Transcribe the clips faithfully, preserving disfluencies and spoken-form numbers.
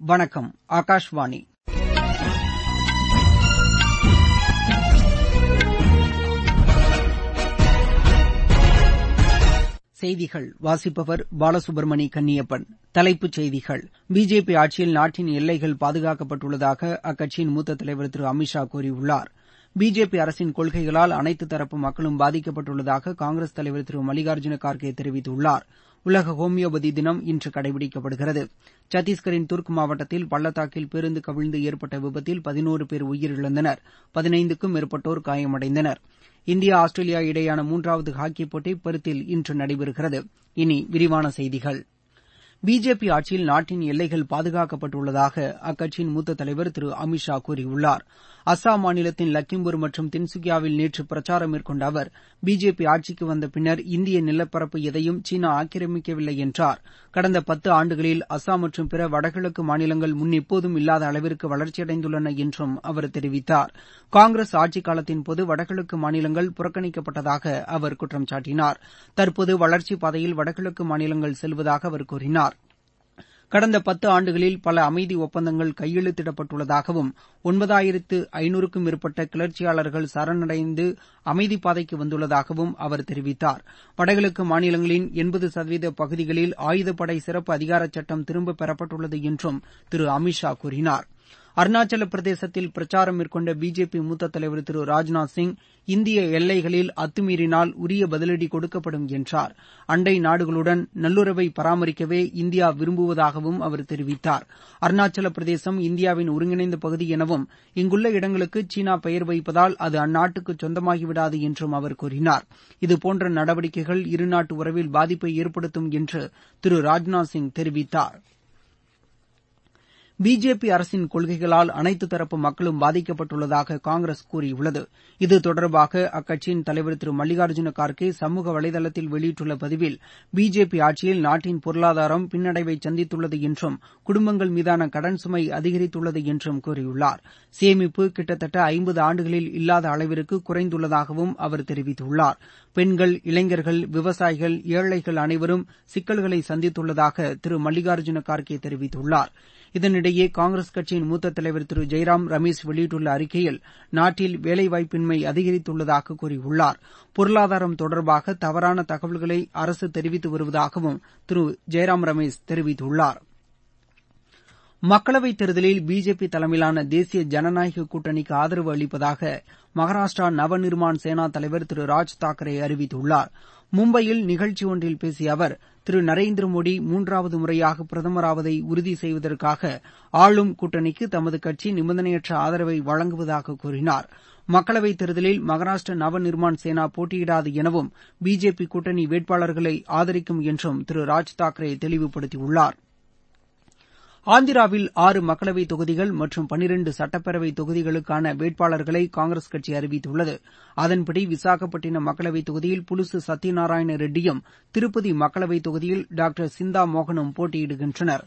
வணக்கம், ஆகாஷ்வாணி. செய்திகள் வாசிப்பவர் பாலசுப்ரமணி கன்னியப்பன். தலைப்புச் செய்திகள்: பிஜேபி ஆட்சியில் நாட்டின் எல்லைகள் பாதுகாக்கப்பட்டுள்ளதாக அக்கட்சியின் மூத்த தலைவர் திரு அமித் ஷா கூறியுள்ளார். பிஜேபி அரசின் கொள்கைகளால் அனைத்து தரப்பு மக்களும் பாதிக்கப்பட்டுள்ளதாக காங்கிரஸ் தலைவர் திரு மல்லிகார்ஜுன கார்கே தெரிவித்துள்ளார். உலக ஹோமியோபதி தினம் இன்று கடைபிடிக்கப்படுகிறது. சத்தீஸ்கரின் துர்க் மாவட்டத்தில் பள்ளத்தாக்கில் பேருந்து கவிழ்ந்து ஏற்பட்ட விபத்தில் பதினோரு பேர் உயிரிழந்தனர். பதினைந்துக்கும் மேற்பட்டோர் காயமடைந்தனர். இந்தியா ஆஸ்திரேலியா இடையேயான மூன்றாவது ஹாக்கி போட்டி பெர்த்தில் இன்று நடைபெறுகிறது. இனி விரிவான செய்திகள். பிஜேபி ஆட்சியில் நாட்டின் எல்லைகள் பாதுகாக்கப்பட்டுள்ளதாக அக்கட்சியின் மூத்த தலைவர் திரு அமித் ஷா கூறியுள்ளார். அஸ்ஸாம் மாநிலத்தின் லக்கிம்பூர் மற்றும் தின்சுகியாவில் நேற்று பிரச்சாரம் மேற்கொண்ட அவர், பிஜேபி ஆட்சிக்கு வந்த பின்னர் இந்திய நிலப்பரப்பு எதையும் சீனா ஆக்கிரமிக்கவில்லை என்றார். கடந்த பத்து ஆண்டுகளில் அஸ்ஸாம் மற்றும் பிற வடகிழக்கு மாநிலங்கள் முன்னெப்போதும் இல்லாத அளவிற்கு வளர்ச்சியடைந்துள்ளன என்றும் அவர் தெரிவித்தார். காங்கிரஸ் ஆட்சிக் காலத்தின்போது வடகிழக்கு மாநிலங்கள் புறக்கணிக்கப்பட்டதாக அவர் குற்றம் சாட்டினார். தற்போது வளர்ச்சிப் பாதையில் வடகிழக்கு மாநிலங்கள் செல்வதாக அவர் கூறினார். கடந்த பத்து ஆண்டுகளில் பல அமைதி ஒப்பந்தங்கள் கையெழுத்திடப்பட்டுள்ளதாகவும் ஒன்பதாயிரத்து ஐநூறுக்கும் மேற்பட்ட கிளர்ச்சியாளர்கள் சரணடைந்து அமைதிப் பாதைக்கு வந்துள்ளதாகவும் அவர் தெரிவித்தார். வடகிழக்கு மாநிலங்களின் எண்பது சதவீத பகுதிகளில் ஆயுதப்படை சிறப்பு அதிகாரச் சட்டம் திரும்பப் பெறப்பட்டுள்ளது என்றும் திரு அமித் ஷா கூறினார். அருணாச்சல பிரதேசத்தில் பிரச்சாரம் மேற்கொண்ட பிஜேபி மூத்த தலைவர் திரு ராஜ்நாத் சிங், இந்திய எல்லைகளில் அத்துமீறினால் உரிய பதிலடி கொடுக்கப்படும் என்றார். அண்டை நாடுகளுடன் நல்லுறவை பராமரிக்கவே இந்தியா விரும்புவதாகவும் அவர் தெரிவித்தார். அருணாச்சல பிரதேசம் இந்தியாவின் ஒருங்கிணைந்த பகுதி எனவும் இங்குள்ள இடங்களுக்கு சீனா பெயர் வைப்பதால் அது அந்நாட்டுக்கு சொந்தமாகிவிடாது என்றும் அவர் கூறினார். இதுபோன்ற நடவடிக்கைகள் இருநாட்டு உறவில் பாதிப்பை ஏற்படுத்தும் என்று திரு ராஜ்நாத் சிங் தெரிவித்தார். பிஜேபி அரசின் கொள்கைகளால் அனைத்து தரப்பு மக்களும் பாதிக்கப்பட்டுள்ளதாக காங்கிரஸ் கூறியுள்ளது. இது தொடர்பாக அக்கட்சியின் தலைவர் திரு மல்லிகார்ஜுன கார்கே சமூக வலைதளத்தில் வெளியிட்டுள்ள பதிவில், பிஜேபி ஆட்சியில் நாட்டின் பொருளாதாரம் பின்னடைவை சந்தித்துள்ளது என்றும் குடும்பங்கள் மீதான கடன் சுமை அதிகரித்துள்ளது என்றும் கூறியுள்ளார். சேமிப்பு கிட்டத்தட்ட ஐம்பது ஆண்டுகளில் இல்லாத அளவிற்கு குறைந்துள்ளதாகவும் அவர் தெரிவித்துள்ளார். பெண்கள், இளைஞர்கள், விவசாயிகள், ஏழைகள் அனைவரும் சிக்கல்களை சந்தித்துள்ளதாக திரு மல்லிகார்ஜுன கார்கே தெரிவித்துள்ளார். இதனிடையே காங்கிரஸ் கட்சியின் மூத்த தலைவர் திரு ஜெய்ராம் ரமேஷ் வெளியிட்டுள்ள அறிக்கையில், நாட்டில் வேலைவாய்ப்பின்மை அதிகரித்துள்ளதாக கூறியுள்ளார். பொருளாதாரம் தொடர்பாக தவறான தகவல்களை அரசு தெரிவித்து வருவதாகவும் திரு ஜெய்ராம் ரமேஷ் தெரிவித்துள்ளார். மக்களவைத் தேர்தலில் பிஜேபி தலைமையிலான தேசிய ஜனநாயக கூட்டணிக்கு ஆதரவு அளிப்பதாக மகாராஷ்டிரா நவநிர்மான் சேனா தலைவர் திரு ராஜ் தாக்கரே அறிவித்துள்ளார். மும்பையில் நிகழ்ச்சி ஒன்றில் பேசிய அவர், திரு நரேந்திர மோடி மூன்றாவது முறையாக பிரதமராவதை உறுதி செய்வதற்காக ஆளும் கூட்டணிக்கு தமது கட்சி நிபந்தனையற்ற ஆதரவை வழங்குவதாக கூறினார். மக்களவைத் தேர்தலில் மகாராஷ்டிர நவநிர்மான் சேனா போட்டியிடாது எனவும் பிஜேபி கூட்டணி வேட்பாளர்களை ஆதரிக்கும் என்றும் திரு ராஜ் தாக்கரே தெளிவுபடுத்தியுள்ளார். ஆந்திராவில் ஆறு மக்களவைத் தொகுதிகள் மற்றும் பன்னிரண்டு சட்டப்பேரவைத் தொகுதிகளுக்கான வேட்பாளர்களை காங்கிரஸ் கட்சி அறிவித்துள்ளது. அதன்படி விசாகப்பட்டினம் மக்களவைத் தொகுதியில் புலுசு சத்யநாராயண ரெட்டியும், திருப்பதி மக்களவைத் தொகுதியில் டாக்டர் சிந்தா மோகனும் போட்டியிடுகின்றனர்.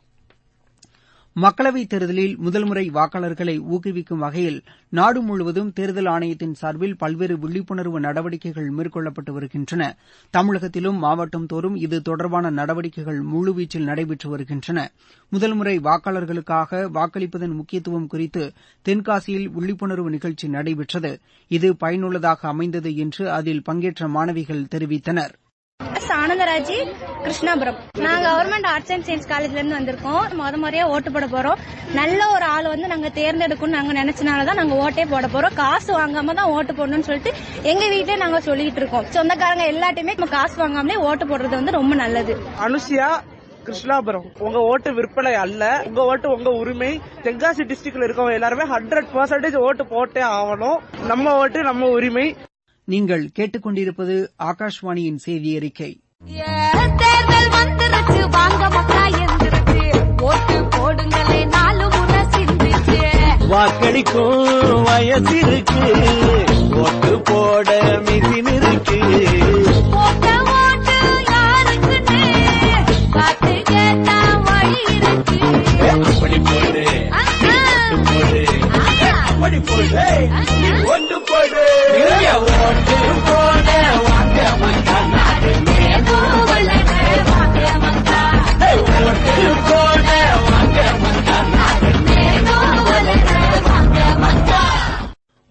மக்களவைத் தேர்தலில் முதல்முறை வாக்காளர்களை ஊக்குவிக்கும் வகையில் நாடு முழுவதும் தேர்தல் ஆணையத்தின் சார்பில் பல்வேறு விழிப்புணர்வு நடவடிக்கைகள் மேற்கொள்ளப்பட்டு வருகின்றன. தமிழகத்திலும் மாவட்டம் தோறும் இது தொடர்பான நடவடிக்கைகள் முழுவீச்சில் நடைபெற்று வருகின்றன. முதல்முறை வாக்காளர்களுக்காக வாக்களிப்பதன் முக்கியத்துவம் குறித்து தென்காசியில் விழிப்புணர்வு நிகழ்ச்சி நடைபெற்றது. இது பயனுள்ளதாக அமைந்தது என்று அதில் பங்கேற்ற மாணவிகள் தெரிவித்தனர். ஆனந்தராஜி, கிருஷ்ணாபுரம். நாங்க கவர்மெண்ட் ஆர்ட்ஸ் அண்ட் சயின்ஸ் காலேஜ்ல இருந்து வந்திருக்கோம். முத முறையா ஓட்டு போட போறோம். நல்ல ஒரு ஆள் வந்து நாங்க தேர்ந்தெடுக்கணும் நாங்க நினைச்சனாலதான் நாங்க ஓட்டே போட போறோம். காசு வாங்காம தான் ஓட்டு போடணும்னு சொல்லிட்டு எங்க வீட்லயே நாங்க சொல்லிட்டு இருக்கோம். சொந்தக்காரங்க எல்லாத்தையுமே காசு வாங்காமலே ஓட்டு போடுறது வந்து ரொம்ப நல்லது. அனுஷியா, கிருஷ்ணாபுரம். உங்க ஓட்டு விற்பனை அல்ல, உங்க ஓட்டு உங்க உரிமை. தென்காசி டிஸ்ட்ரிக்ட்ல இருக்கவங்க எல்லாருமே ஹண்ட்ரட் பெர்சன்டேஜ் ஓட்டு போட்டே ஆகணும். நம்ம ஓட்டு நம்ம உரிமை. நீங்கள் கேட்டுக்கொண்டிருப்பது ஆகாஷ்வாணியின் செய்தி அறிக்கை. தேர்தல் வந்துருச்சு, வாங்க மக்கா எந்திருச்சு, ஓட்டு போடுங்களே நாலு முறை சிந்திச்சு. வாக்களிக்கும் வயசிருக்கு, ஓட்டு போட மிஷின் இருக்கு. ஓட்ட ஓட்டு யாருக்குன்னு பார்த்து கேட்டா வழி இருக்கு. அப்படி போடு, போடு, அப்படி போடு, ஓட்டு போடு, ஓட்டு போட வாங்க மக்கா நாடு மேலும் வளர வாங்க மக்கா, ஓட்டு போட வாங்க மக்கா.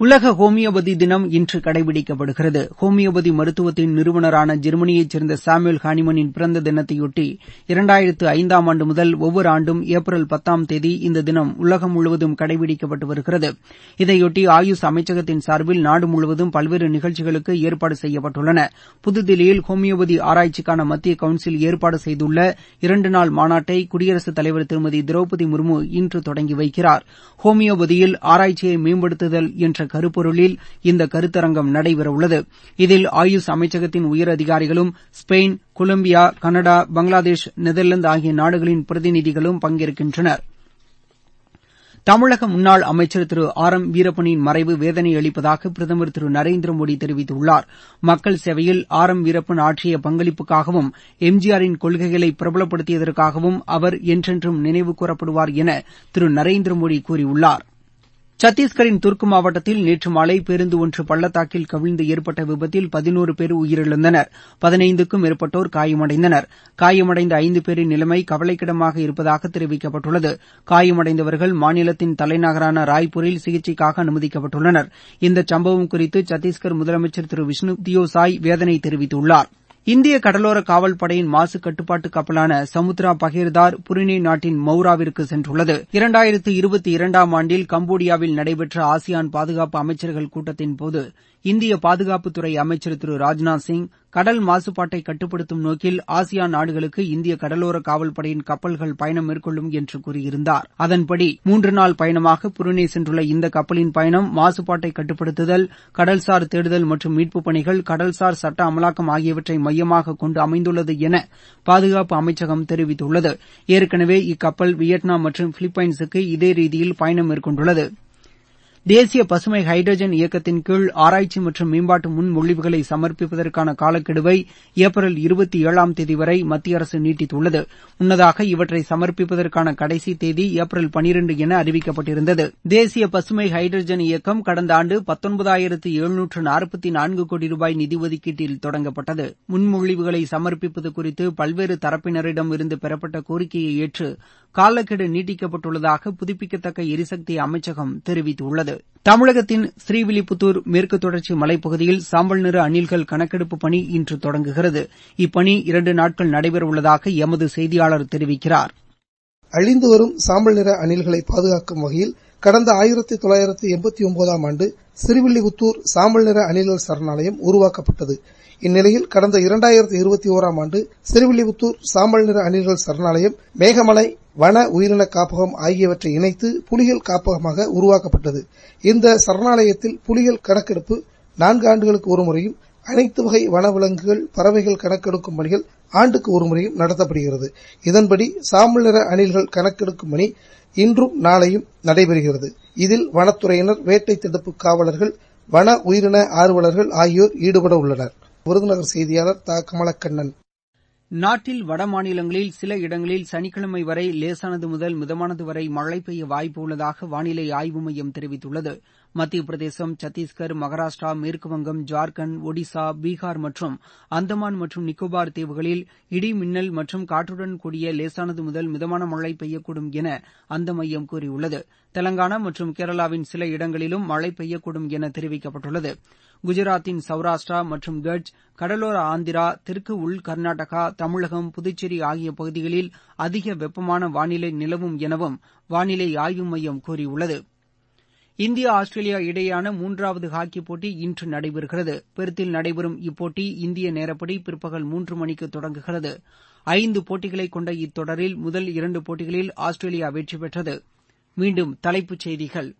உலக ஹோமியோபதி தினம் இன்று கடைபிடிக்கப்படுகிறது. ஹோமியோபதி மருத்துவத்தின் நிறுவனரான ஜெர்மனியைச் சேர்ந்த சாமுவேல் ஹானிமனின் பிறந்த தினத்தையொட்டி இரண்டாயிரத்து ஐந்தாம் ஆண்டு முதல் ஒவ்வொரு ஆண்டும் ஏப்ரல் பத்தாம் தேதி இந்த தினம் உலகம் முழுவதும் கடைபிடிக்கப்பட்டு வருகிறது. இதையொட்டி ஆயுஷ் அமைச்சகத்தின் சார்பில் நாடு முழுவதும் பல்வேறு நிகழ்ச்சிகளுக்கு ஏற்பாடு செய்யப்பட்டுள்ளன. புதுதில்லியில் ஹோமியோபதி ஆராய்ச்சிக்கான மத்திய கவுன்சில் ஏற்பாடு செய்துள்ள இரண்டு நாள் மாநாட்டை குடியரசுத் தலைவர் திருமதி திரௌபதி முர்மு இன்று தொடங்கி வைக்கிறார். ஹோமியோபதியில் ஆராய்ச்சியை மேம்படுத்துதல் என்ற கருப்பொருளில் இந்த கருத்தரங்கம் நடைபெறவுள்ளது. இதில் ஆயுஷ் அமைச்சகத்தின் உயர் அதிகாரிகளும் Spain, Colombia, Canada, Bangladesh, Netherlands ஆகிய நாடுகளின் பிரதிநிதிகளும் பங்கேற்கின்றனர். தமிழக முன்னாள் அமைச்சர் திரு ஆர் எம் வீரப்பனின் மறைவு வேதனை அளிப்பதாக பிரதமர் திரு நரேந்திர மோடி தெரிவித்துள்ளார். மக்கள் சேவையில் ஆர் எம் வீரப்பன் ஆற்றிய பங்களிப்புக்காகவும் எம்ஜிஆரின் கொள்கைகளை பிரபலப்படுத்தியதற்காகவும் அவர் என்றென்றும் நினைவு கூறப்படுவார் என திரு நரேந்திர மோடி கூறியுள்ளார். சத்தீஸ்கரின் துர்க் மாவட்டத்தில் நேற்று மாலை பேருந்து ஒன்று பள்ளத்தாக்கில் கவிழ்ந்து ஏற்பட்ட விபத்தில் பதினோரு பேர் உயிரிழந்தனர். பதினைந்துக்கும் மேற்பட்டோர் காயமடைந்தனர். காயமடைந்த ஐந்து பேரின் நிலைமை கவலைக்கிடமாக இருப்பதாக தெரிவிக்கப்பட்டுள்ளது. காயமடைந்தவர்கள் மாநிலத்தின் தலைநகரான ராய்ப்பூரில் சிகிச்சைக்காக அனுமதிக்கப்பட்டுள்ளனர். இந்த சம்பவம் குறித்து சத்தீஸ்கர் முதலமைச்சர் திரு விஷ்ணு தியோசாய் வேதனை தெரிவித்துள்ளார். இந்திய கடலோர காவல்படையின் மாசு கட்டுப்பாட்டு கப்பலான சமுத்ரா பகேர்தார் புருனே நாட்டின் மௌராவிற்கு சென்றுள்ளது. இரண்டாயிரத்து இருபத்தி இரண்டாம் ஆண்டில் கம்போடியாவில் நடைபெற்ற ஆசியான் பாதுகாப்பு அமைச்சர்கள் கூட்டத்தின்போது இந்திய பாதுகாப்புத்துறை அமைச்சர் திரு ராஜ்நாத் சிங் கடல் மாசுபாட்டை கட்டுப்படுத்தும் நோக்கில் ஆசியான் நாடுகளுக்கு இந்திய கடலோர காவல்படையின் கப்பல்கள் பயணம் மேற்கொள்ளும் என்று கூறியிருந்தார். அதன்படி மூன்று நாள் பயணமாக புருனே சென்றுள்ள இந்த கப்பலின் பயணம் மாசுபாட்டை கட்டுப்படுத்துதல், கடல்சார் தேடுதல் மற்றும் மீட்புப் பணிகள், கடல்சார் சட்ட அமலாக்கம் ஆகியவற்றை மையமாக கொண்டு அமைந்துள்ளது என பாதுகாப்பு அமைச்சகம் தெரிவித்துள்ளது. ஏற்கனவே இக்கப்பல் வியட்நாம் மற்றும் பிலிப்பைன்ஸுக்கு இதே ரீதியில் பயணம் மேற்கொண்டுள்ளது. தேசிய பசுமை ஹைட்ரஜன் இயக்கத்தின் கீழ் ஆராய்ச்சி மற்றும் மேம்பாட்டு முன்மொழிவுகளை சமர்ப்பிப்பதற்கான காலக்கெடுவை ஏப்ரல் இருபத்தி ஏழாம் தேதி வரை மத்திய அரசு நீட்டித்துள்ளது. முன்னதாக இவற்றை சமர்ப்பிப்பதற்கான கடைசி தேதி ஏப்ரல் பனிரண்டு என அறிவிக்கப்பட்டிருந்தது. தேசிய பசுமை ஹைட்ரஜன் இயக்கம் கடந்த ஆண்டு பத்தொன்பதாயிரத்து எழுநூற்று நாற்பத்தி நான்கு கோடி ரூபாய் நிதி ஒதுக்கீட்டில் தொடங்கப்பட்டது. முன்மொழிவுகளை சமர்ப்பிப்பது குறித்து பல்வேறு தரப்பினரிடம் இருந்து பெறப்பட்ட கோரிக்கையை ஏற்று காலக்கெடு நீட்டிக்கப்பட்டுள்ளதாக புதுப்பிக்கத்தக்க எரிசக்தி அமைச்சகம் தெரிவித்துள்ளது. தமிழகத்தின் ஸ்ரீவில்லிபுத்தூர் மேற்கு தொடர்ச்சி மலைப்பகுதியில் சாம்பல் நிற அணில்கள் கணக்கெடுப்பு பணி இன்று தொடங்குகிறது. இப்பணி இரண்டு நாட்கள் நடைபெறவுள்ளதாக எமது செய்தியாளர் தெரிவிக்கிறார். அழிந்து வரும் சாம்பல் நிற அணில்களை பாதுகாக்கும் வகையில் கடந்த ஆயிரத்தி தொள்ளாயிரத்தி எண்பத்தி ஒன்பதாம் ஆண்டு ஸ்ரீவில்லிபுத்தூர் சாம்பல் நிற அணில்கள் சரணாலயம் உருவாக்கப்பட்டது. இந்நிலையில் கடந்த இரண்டாயிரத்தி இருபத்தி ஓராம் ஆண்டு ஸ்ரீவில்லிபுத்தூர் சாம்பல் நிற அணில்கள் சரணாலயம் மேகமலை வன உயிரின காப்பகம் ஆகியவற்றை இணைத்து புலிகள் காப்பகமாக உருவாக்கப்பட்டது. இந்த சரணாலயத்தில் புலிகள் கணக்கெடுப்பு நான்கு ஆண்டுகளுக்கு ஒருமுறையும், அனைத்து வகை வனவிலங்குகள் பறவைகள் கணக்கெடுக்கும் பணிகள் ஆண்டுக்கு ஒருமுறையும் நடத்தப்படுகிறது. இதன்படி சாம்பல் நிற அணில்கள் கணக்கெடுக்கும் பணி இன்றும் நாளையும் நடைபெறுகிறது. இதில் வனத்துறையினர், வேட்டை தடுப்பு காவலர்கள், வன உயிரின ஆர்வலர்கள் ஆகியோர் ஈடுபட உள்ளனர். விருதுநகர் செய்தியாளர் தா கமலக்கண்ணன். நாட்டில் வட மாநிலங்களில் சில இடங்களில் சனிக்கிழமை வரை லேசானது முதல் மிதமானது வரை மழை பெய்ய வாய்ப்பு உள்ளதாக வானிலை ஆய்வு மையம் தெரிவித்துள்ளது. மத்திய பிரதேசம், சத்தீஸ்கர், மகாராஷ்டிரா, மேற்குவங்கம், ஜார்க்கண்ட், ஒடிசா, பீகார் மற்றும் அந்தமான் மற்றும் நிக்கோபார் தீவுகளில் இடி மின்னல் மற்றும் காற்றுடன் கூடிய லேசானது முதல் மிதமான மழை பெய்யக்கூடும் என அந்த மையம் கூறியுள்ளது. தெலங்கானா மற்றும் கேரளாவின் சில இடங்களிலும் மழை பெய்யக்கூடும் என தெரிவிக்கப்பட்டுள்ளது. குஜராத்தின் சௌராஷ்டிரா மற்றும் கட்ச், கடலோர ஆந்திரா, தெற்கு உள் கர்நாடகா, தமிழகம், புதுச்சேரி ஆகிய பகுதிகளில் அதிக வெப்பமான வானிலை நிலவும் எனவும் வானிலை ஆய்வு மையம் கூறியுள்ளது. இந்தியா ஆஸ்திரேலியா இடையேயான மூன்றாவது ஹாக்கி போட்டி இன்று நடைபெறுகிறது. பெர்த்தில் நடைபெறும் இப்போட்டி இந்திய நேரப்படி பிற்பகல் மூன்று மணிக்கு தொடங்குகிறது. ஐந்து போட்டிகளை கொண்ட இத்தொடரில் முதல் இரண்டு போட்டிகளில் ஆஸ்திரேலியா வெற்றி பெற்றது. மீண்டும் தலைப்புச் செய்திகள்.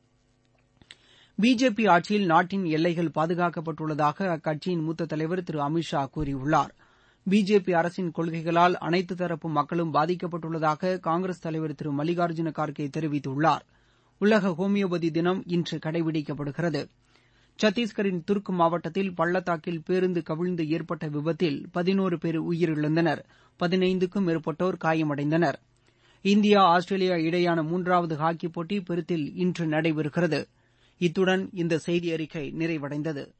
பிஜேபி ஆட்சியில் நாட்டின் எல்லைகள் பாதுகாக்கப்பட்டுள்ளதாக அக்கட்சியின் மூத்த தலைவர் திரு அமித் ஷா கூறியுள்ளார். பிஜேபி அரசின் கொள்கைகளால் அனைத்து தரப்பு மக்களும் பாதிக்கப்பட்டுள்ளதாக காங்கிரஸ் தலைவர் திரு மல்லிகார்ஜுன கார்கே தெரிவித்துள்ளார். உலக ஹோமியோபதி தினம் இன்று கடைபிடிக்கப்படுகிறது. சத்தீஸ்கரின் துர்க் மாவட்டத்தில் பள்ளத்தாக்கில் பேருந்து கவிழ்ந்து ஏற்பட்ட விபத்தில் பதினோரு பேர் உயிரிழந்தனர். பதினைந்துக்கும் மேற்பட்டோர் காயமடைந்தனர். இந்தியா ஆஸ்திரேலியா இடையேயான மூன்றாவது ஹாக்கி போட்டி பெர்த்தில் இன்று நடைபெறுகிறது. இத்துடன் இந்த செய்தி அறிக்கை நிறைவடைந்தது.